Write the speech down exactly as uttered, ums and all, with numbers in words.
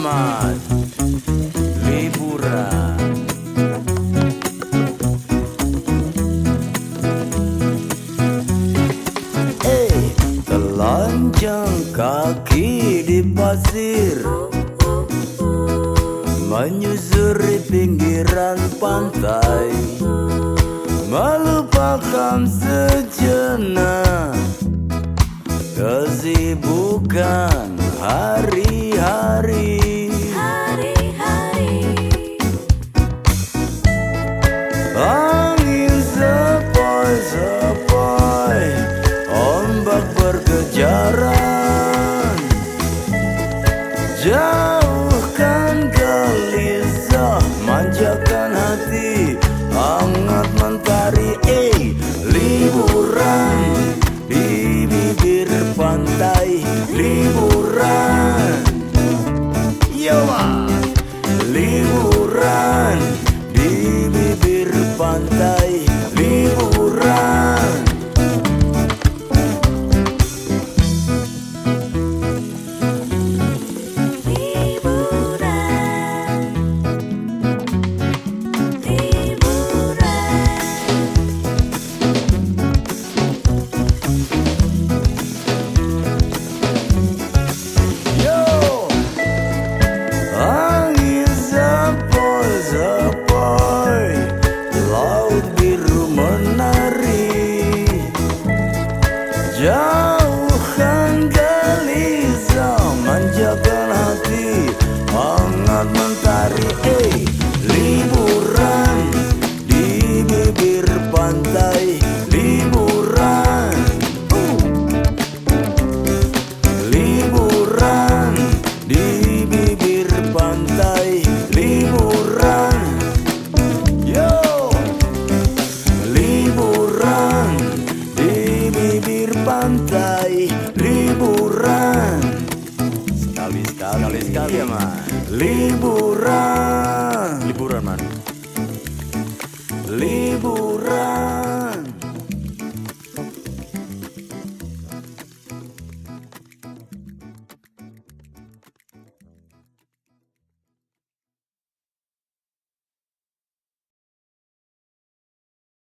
Selamat liburan. Eh, telanjang kaki di pasir, menyusuri pinggiran pantai, melupakan sejenak kesibukan hari-hari. Hari-hari. Angin sepoi-sepoi, ombak berkejaran, jauhkan gelisah, manjakan hati, hangat mentari. Eh, liburan di bibir pantai, liburan, yo liburan di bibir pantai, liburan. Liburan. Liburan. Yo, angin sepoi-sepoi, laut biru menari, jauhkan gelisah, manjakan hati, hangat mentari. Eh, liburan di bibir pantai, liburan. Uh. Liburan di bibir pantai, liburan. Yo, liburan di bibir pantai, liburan. Sekali-sekali, sekali ya man. Liburan, liburan man. Liburan.